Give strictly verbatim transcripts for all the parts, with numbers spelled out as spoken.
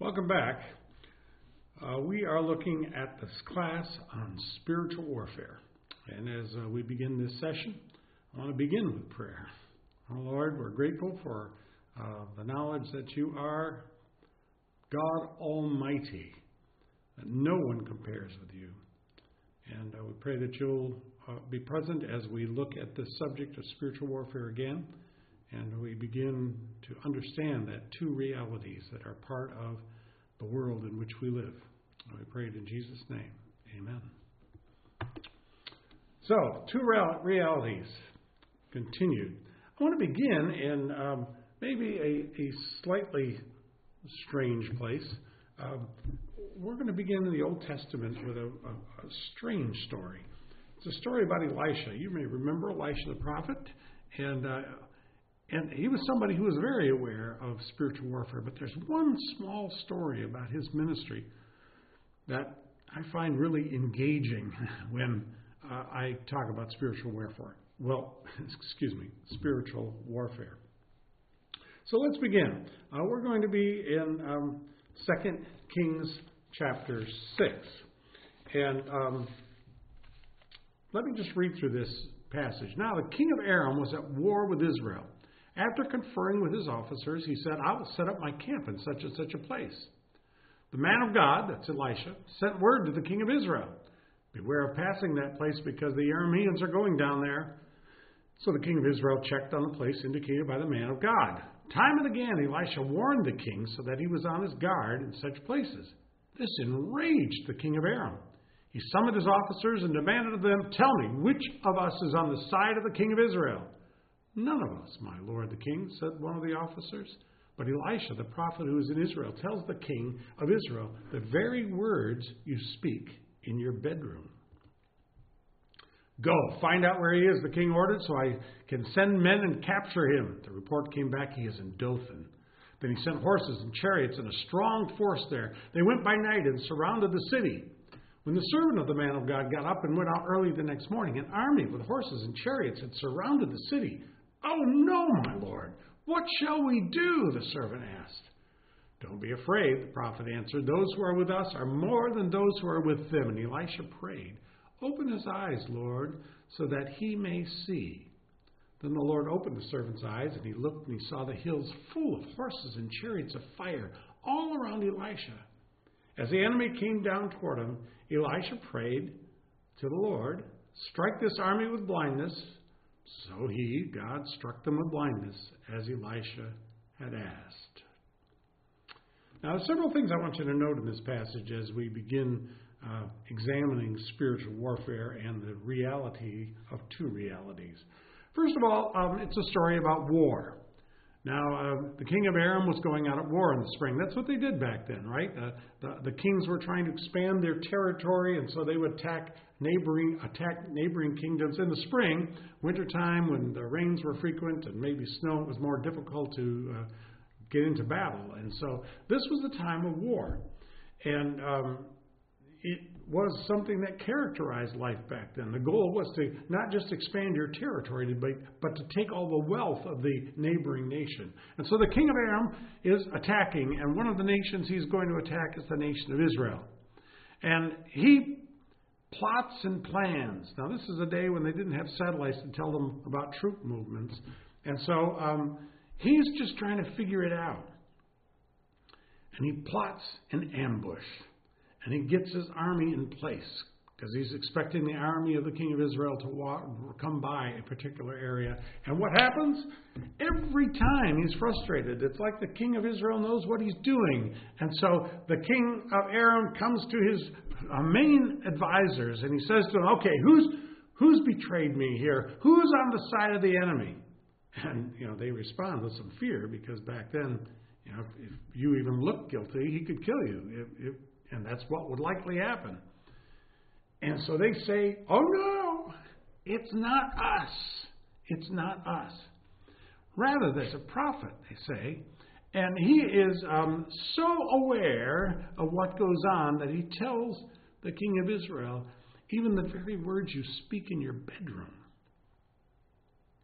Welcome back. Uh, we are looking at this class on spiritual warfare. And as uh, we begin this session, I want to begin with prayer. Oh Lord, we're grateful for uh, the knowledge that you are God Almighty, that no one compares with you. And uh, we pray that you'll uh, be present as we look at this subject of spiritual warfare again, and we begin to understand that two realities that are part of the world in which we live. We pray it in Jesus' name. Amen. So, two realities continued. I want to begin in um, maybe a, a slightly strange place. Um, we're going to begin in the Old Testament with a, a, a strange story. It's a story about Elisha. You may remember Elisha the prophet, and uh, and he was somebody who was very aware of spiritual warfare. But there's one small story about his ministry that I find really engaging when uh, I talk about spiritual warfare. Well, excuse me, spiritual warfare. So let's begin. Uh, we're going to be in um, Second Kings chapter six. And um, let me just read through this passage. Now, the king of Aram was at war with Israel. After conferring with his officers, he said, I will set up my camp in such and such a place. The man of God, that's Elisha, sent word to the king of Israel. Beware of passing that place because the Arameans are going down there. So the king of Israel checked on the place indicated by the man of God. Time and again, Elisha warned the king so that he was on his guard in such places. This enraged the king of Aram. He summoned his officers and demanded of them, Tell me, which of us is on the side of the king of Israel? None of us, my lord the king, said one of the officers. But Elisha, the prophet who is in Israel, tells the king of Israel the very words you speak in your bedroom. Go, find out where he is, the king ordered, so I can send men and capture him. The report came back, he is in Dothan. Then he sent horses and chariots and a strong force there. They went by night and surrounded the city. When the servant of the man of God got up and went out early the next morning, an army with horses and chariots had surrounded the city. Oh no, my lord, what shall we do? The servant asked. Don't be afraid, the prophet answered. Those who are with us are more than those who are with them. And Elisha prayed, Open his eyes, Lord, so that he may see. Then the Lord opened the servant's eyes, and he looked and he saw the hills full of horses and chariots of fire all around Elisha. As the enemy came down toward him, Elisha prayed to the Lord, Strike this army with blindness. So he, God, struck them with blindness, as Elisha had asked. Now, several things I want you to note in this passage as we begin uh, examining spiritual warfare and the reality of two realities. First of all, um, it's a story about war. Now, uh, the king of Aram was going out at war in the spring. That's what they did back then, right? Uh, the, the kings were trying to expand their territory, and so they would attack neighboring attack neighboring kingdoms in the spring, wintertime, when the rains were frequent and maybe snow, it was more difficult to uh, get into battle. And so this was the time of war. And um, it was something that characterized life back then. The goal was to not just expand your territory, but, but to take all the wealth of the neighboring nation. And so the king of Aram is attacking, and one of the nations he's going to attack is the nation of Israel. And he plots and plans. Now, this is a day when they didn't have satellites to tell them about troop movements. And so um, he's just trying to figure it out. And he plots an ambush. And he gets his army in place because he's expecting the army of the king of Israel to walk, come by a particular area. And what happens? Every time he's frustrated. It's like the king of Israel knows what he's doing. And so the king of Aram comes to his uh, main advisors and he says to them, okay, who's who's betrayed me here? Who's on the side of the enemy? And, you know, they respond with some fear because back then, you know, if, if you even looked guilty, he could kill you. If, if, And that's what would likely happen. And so they say, oh no, it's not us. It's not us. Rather, there's a prophet, they say, and he is um, so aware of what goes on that he tells the king of Israel even the very words you speak in your bedroom.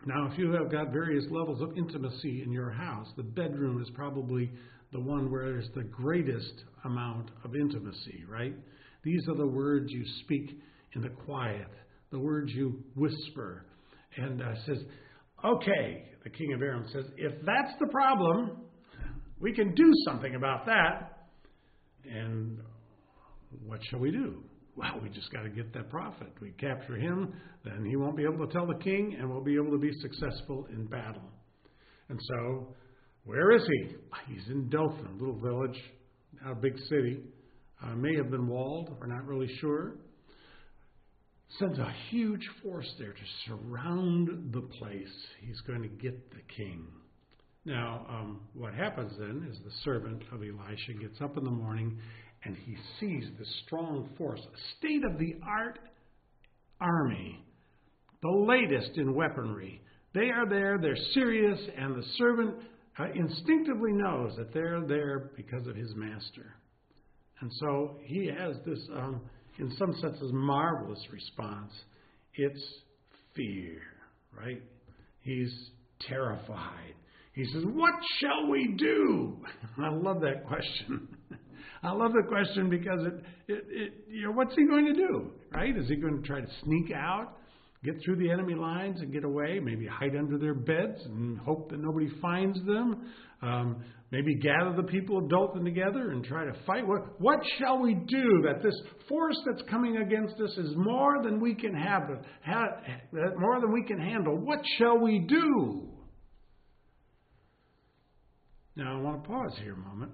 Now, if you have got various levels of intimacy in your house, the bedroom is probably the one where there's the greatest amount of intimacy, right? These are the words you speak in the quiet, the words you whisper. And uh, says, okay, the king of Aram says, if that's the problem, we can do something about that. And what shall we do? Well, we just got to get that prophet. We capture him, then he won't be able to tell the king, and we'll be able to be successful in battle. And so, where is he? He's in Dothan, a little village, not a big city. Uh, may have been walled, we're not really sure. Sends a huge force there to surround the place. He's going to get the king. Now, um, what happens then is the servant of Elisha gets up in the morning and he sees this strong force, a state-of-the-art army, the latest in weaponry. They are there, they're serious, and the servant uh, instinctively knows that they're there because of his master. And so he has this, um, in some senses, marvelous response. It's fear, right? He's terrified. He says, what shall we do? I love that question. I love the question because it, it, it, you know, what's he going to do, right? Is he going to try to sneak out, get through the enemy lines and get away, maybe hide under their beds and hope that nobody finds them, um, maybe gather the people of Dothan together and try to fight? What, what shall we do that this force that's coming against us is more than we can have, have, more than we can handle? What shall we do? Now, I want to pause here a moment,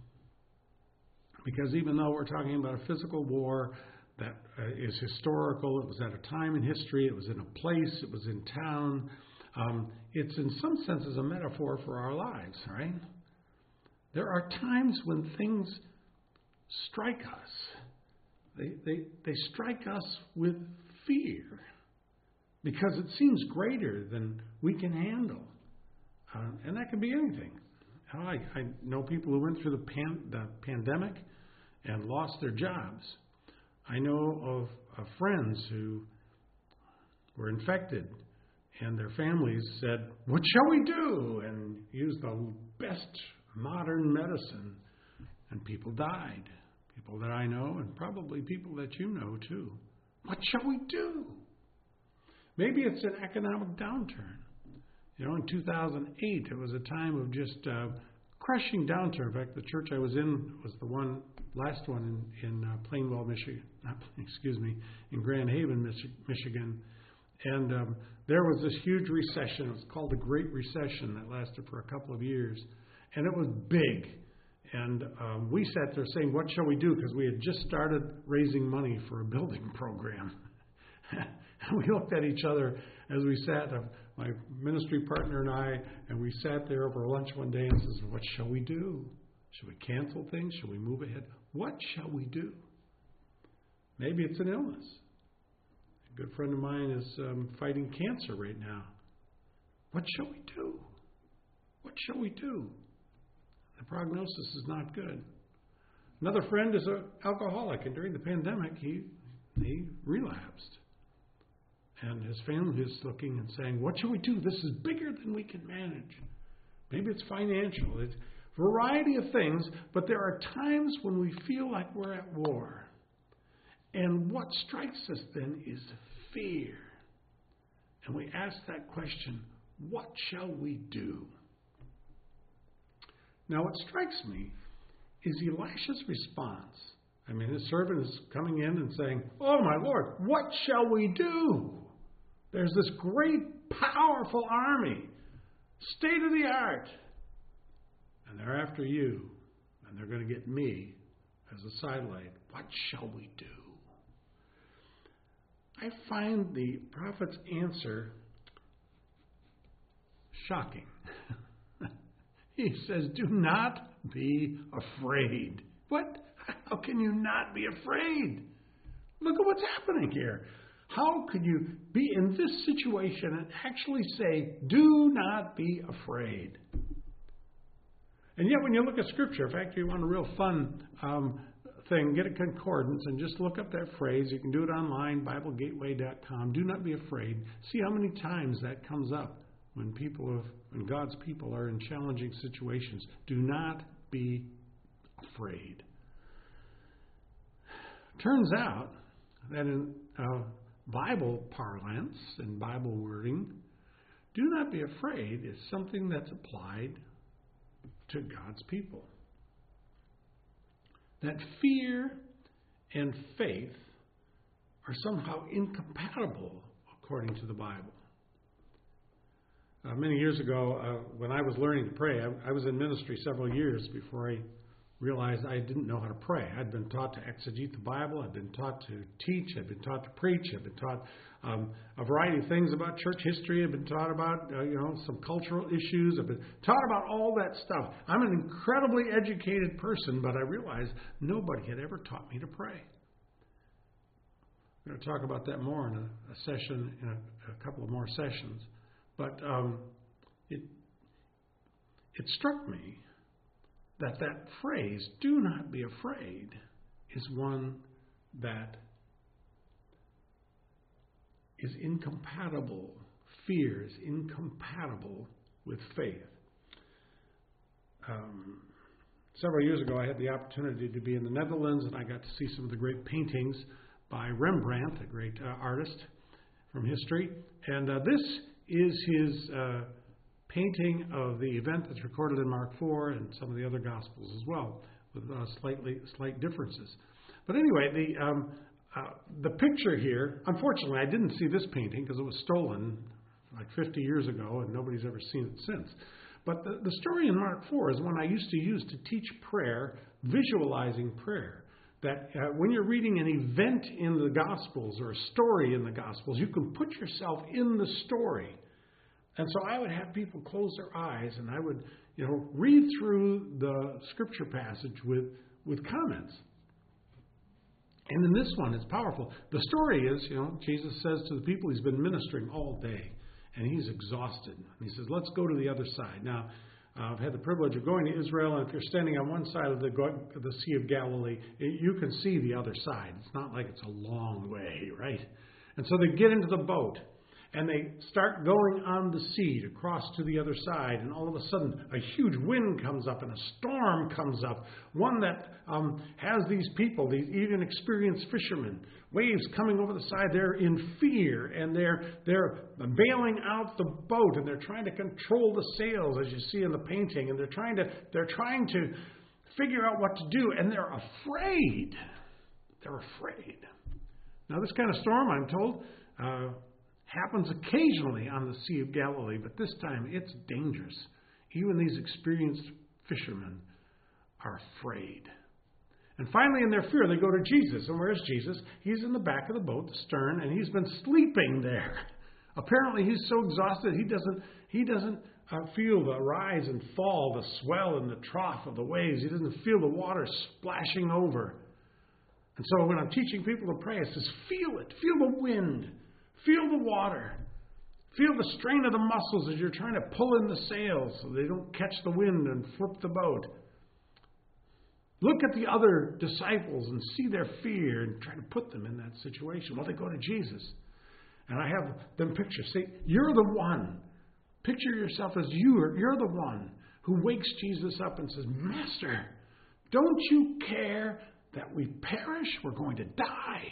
because even though we're talking about a physical war that uh, is historical, it was at a time in history, it was in a place, it was in town, um, it's in some senses a metaphor for our lives, right? There are times when things strike us. They, they, they strike us with fear because it seems greater than we can handle. Uh, and that can be anything. I, I know people who went through the, pan, the pandemic and lost their jobs. I know of, of friends who were infected and their families said, what shall we do? And used the best modern medicine. And people died. People that I know and probably people that you know too. What shall we do? Maybe it's an economic downturn. You know, in two thousand eight, it was a time of just uh, crushing downturn. In fact, the church I was in was the one, last one in, in uh, Plainwell, Michigan. Not, excuse me, in Grand Haven, Mich- Michigan. And um, there was this huge recession. It was called the Great Recession that lasted for a couple of years. And it was big. And um, we sat there saying, what shall we do? Because we had just started raising money for a building program. And we looked at each other as we sat, uh, my ministry partner and I, and we sat there over lunch one day and says, what shall we do? Should we cancel things? Should we move ahead? What shall we do? Maybe it's an illness. A good friend of mine is um, fighting cancer right now. What shall we do? What shall we do? The prognosis is not good. Another friend is an alcoholic, and during the pandemic, he he relapsed. And his family is looking and saying, what shall we do? This is bigger than we can manage. Maybe it's financial. It's a variety of things, but there are times when we feel like we're at war. And what strikes us then is fear. And we ask that question, what shall we do? Now, what strikes me is Elisha's response. I mean, his servant is coming in and saying, oh, my Lord, what shall we do? There's this great, powerful army, state of the art, and they're after you, and they're going to get me as a sidelight. What shall we do? I find the prophet's answer shocking. He says, do not be afraid. What? How can you not be afraid? Look at what's happening here. How could you be in this situation and actually say, do not be afraid? And yet when you look at Scripture, in fact, if you want a real fun um, thing, get a concordance and just look up that phrase. You can do it online, Bible Gateway dot com. Do not be afraid. See how many times that comes up. when people have, when God's people are in challenging situations. Do not be afraid. Turns out that in uh, Bible parlance and Bible wording, do not be afraid is something that's applied to God's people. That fear and faith are somehow incompatible according to the Bible. Uh, many years ago, uh, when I was learning to pray, I, I was in ministry several years before I realized I didn't know how to pray. I'd been taught to exegete the Bible. I'd been taught to teach. I'd been taught to preach. I'd been taught um, a variety of things about church history. I've been taught about, uh, you know, some cultural issues. I've been taught about all that stuff. I'm an incredibly educated person, but I realized nobody had ever taught me to pray. I'm going to talk about that more in a, a session, in a, a couple of more sessions. But um, it it struck me that that phrase, do not be afraid, is one that is incompatible. Fear is incompatible with faith. Um, several years ago, I had the opportunity to be in the Netherlands, and I got to see some of the great paintings by Rembrandt, a great uh, artist from history. And uh, this is his uh, painting of the event that's recorded in Mark four and some of the other Gospels as well, with uh, slightly slight differences. But anyway, the um, uh, the picture here, unfortunately, I didn't see this painting because it was stolen like fifty years ago, and nobody's ever seen it since. But the, the story in Mark four is one I used to use to teach prayer, visualizing prayer. That uh, when you're reading an event in the Gospels or a story in the Gospels, you can put yourself in the story. And so I would have people close their eyes, and I would, you know, read through the scripture passage with, with comments. And in this one, it's powerful. The story is, you know, Jesus says to the people, he's been ministering all day, and he's exhausted. And he says, let's go to the other side. Now, Uh, I've had the privilege of going to Israel, and if you're standing on one side of the, the Sea of Galilee, it, you can see the other side. It's not like it's a long way, right? And so they get into the boat, and they start going on the sea to cross to the other side, and all of a sudden a huge wind comes up and a storm comes up, one that um, has these people, these even experienced fishermen, waves coming over the side. They're in fear, and they're they're bailing out the boat, and they're trying to control the sails, as you see in the painting, and they're trying to they're trying to figure out what to do, and they're afraid. They're afraid. Now, this kind of storm, I'm told, uh, happens occasionally on the Sea of Galilee, but this time it's dangerous. Even these experienced fishermen are afraid. And finally, in their fear, they go to Jesus. And where's Jesus? He's in the back of the boat, the stern, and he's been sleeping there. Apparently, he's so exhausted he doesn't he doesn't uh, feel the rise and fall, the swell and the trough of the waves. He doesn't feel the water splashing over. And so when I'm teaching people to pray, I says, feel it. Feel the wind. Feel the water. Feel the strain of the muscles as you're trying to pull in the sails so they don't catch the wind and flip the boat. Look at the other disciples and see their fear and try to put them in that situation. Well, they go to Jesus. And I have them picture. Say, you're the one. Picture yourself as you are. You're the one who wakes Jesus up and says, Master, don't you care that we perish? We're going to die.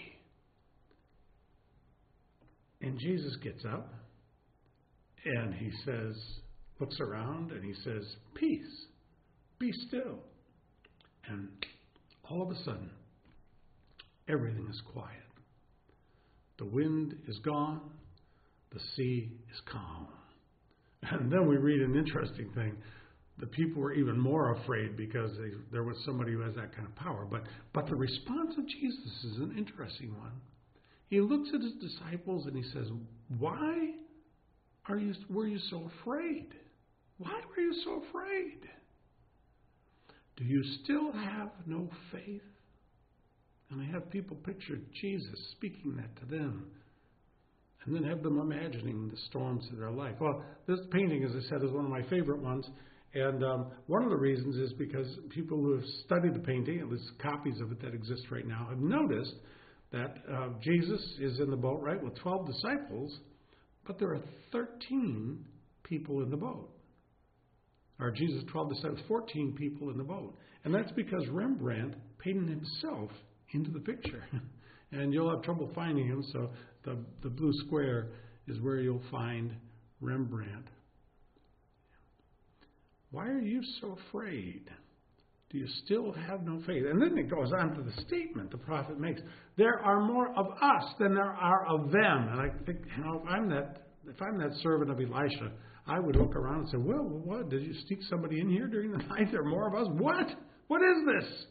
And Jesus gets up and he says, looks around and he says, peace, be still. And all of a sudden, everything is quiet. The wind is gone. The sea is calm. And then we read an interesting thing. The people were even more afraid because they, there was somebody who has that kind of power. But, but the response of Jesus is an interesting one. He looks at his disciples and he says, why are you, were you so afraid? Why were you so afraid? Do you still have no faith? And I have people picture Jesus speaking that to them. And then have them imagining the storms of their life. Well, this painting, as I said, is one of my favorite ones. And um, one of the reasons is because people who have studied the painting, at least copies of it that exist right now, have noticed that uh, Jesus is in the boat, right, with twelve disciples, but there are thirteen people in the boat. Or Jesus, twelve disciples, fourteen people in the boat. And that's because Rembrandt painted himself into the picture. And you'll have trouble finding him, so the, the blue square is where you'll find Rembrandt. Why are you so afraid? Do you still have no faith? And then it goes on to the statement the prophet makes. There are more of us than there are of them. And I think, you know, if I'm that, if I'm that servant of Elisha, I would look around and say, well, what? Did you sneak somebody in here during the night? There are more of us? What? What is this?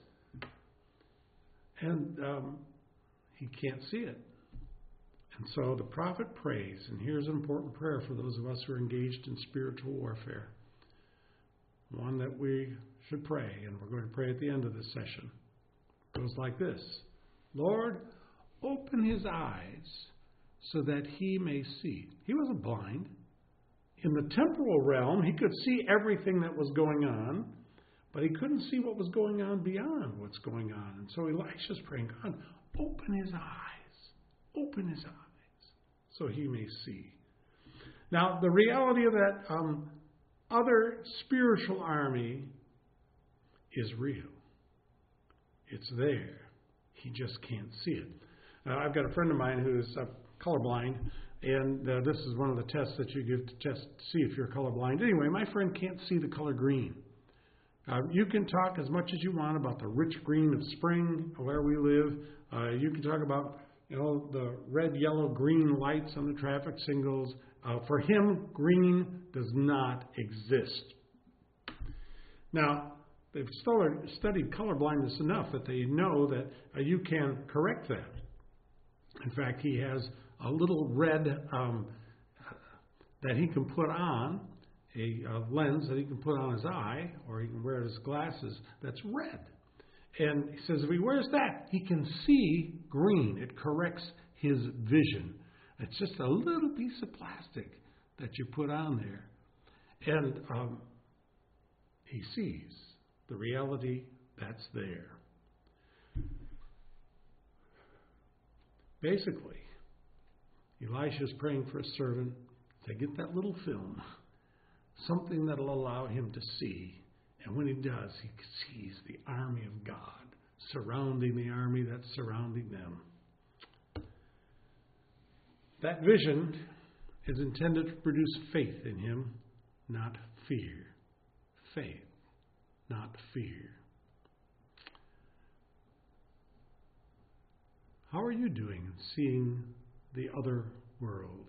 And um, he can't see it. And so the prophet prays, and here's an important prayer for those of us who are engaged in spiritual warfare. One that we should pray, and we're going to pray at the end of this session. It goes like this. Lord, open his eyes so that he may see. He wasn't blind. In the temporal realm, he could see everything that was going on, but he couldn't see what was going on beyond what's going on. And so Elisha's praying, God, open his eyes. Open his eyes so he may see. Now, the reality of that um, other spiritual army is real. It's there. He just can't see it. Uh, I've got a friend of mine who's uh, colorblind, and uh, this is one of the tests that you give to test to see if you're colorblind. Anyway, my friend can't see the color green. Uh, you can talk as much as you want about the rich green of spring where we live. Uh, you can talk about, you know, the red, yellow, green lights on the traffic signals. Uh, for him, green does not exist. Now, they've studied colorblindness enough that they know that uh, you can correct that. In fact, he has a little red um, that he can put on, a, a lens that he can put on his eye, or he can wear his glasses that's red. And he says if he wears that, he can see green. It corrects his vision. It's just a little piece of plastic that you put on there. And um, he sees the reality that's there. Basically, Elisha's praying for a servant to get that little film, something that will allow him to see. And when he does, he sees the army of God surrounding the army that's surrounding them. That vision is intended to produce faith in him, not fear. Faith, not fear. How are you doing in seeing the other world?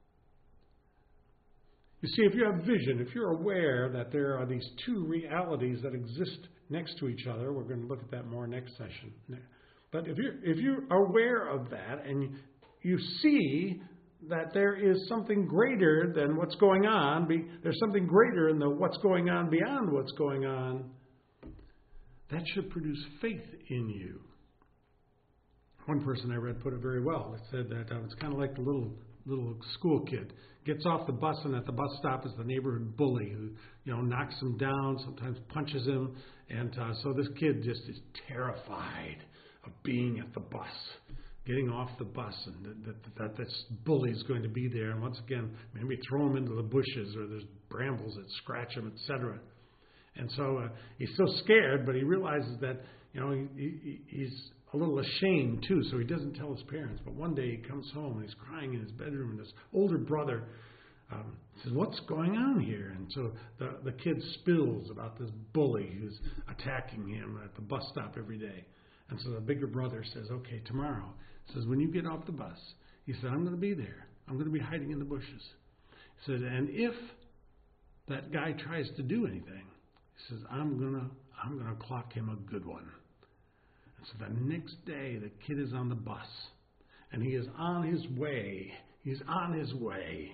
You see, if you have vision, if you're aware that there are these two realities that exist next to each other, we're going to look at that more next session. But if you're, if you're aware of that and you see that there is something greater than what's going on, there's something greater in the what's going on beyond what's going on, that should produce faith in you. One person I read put it very well. It said that uh, it's kind of like the little little school kid gets off the bus, and at the bus stop is the neighborhood bully who, you know, knocks him down, sometimes punches him, and uh, so this kid just is terrified of being at the bus, getting off the bus, and that, that, that this bully is going to be there, and once again maybe throw him into the bushes, or there's brambles that scratch him, et cetera. And so uh, he's so scared, but he realizes that, you know, he, he, he's a little ashamed too, so he doesn't tell his parents. But one day he comes home and he's crying in his bedroom, and his older brother um, says, "What's going on here?" And so the, the kid spills about this bully who's attacking him at the bus stop every day. And so the bigger brother says, "Okay, tomorrow," says, "when you get off the bus," he said, "I'm going to be there. I'm going to be hiding in the bushes." He said, "And if that guy tries to do anything," he says, I'm going to I'm going to clock him a good one." And so the next day, the kid is on the bus, and he is on his way. He's on his way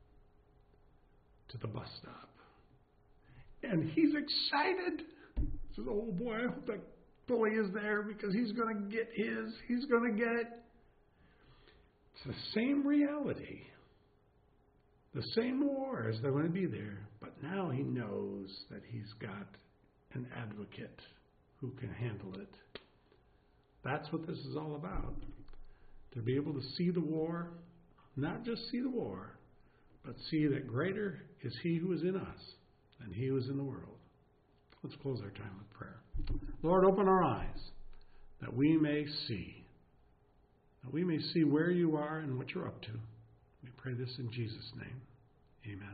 to the bus stop. And he's excited. He says, "Oh boy, I hope that bully is there, because he's going to get his. He's going to get it." It's the same reality. The same wars that are going to be there. But now he knows that he's got an advocate who can handle it. That's what this is all about. To be able to see the war, not just see the war, but see that greater is He who is in us than he who is in the world. Let's close our time with prayer. Lord, open our eyes that we may see, that we may see where you are and what you're up to. We pray this in Jesus' name. Amen.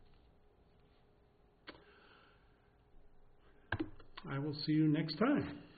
I will see you next time.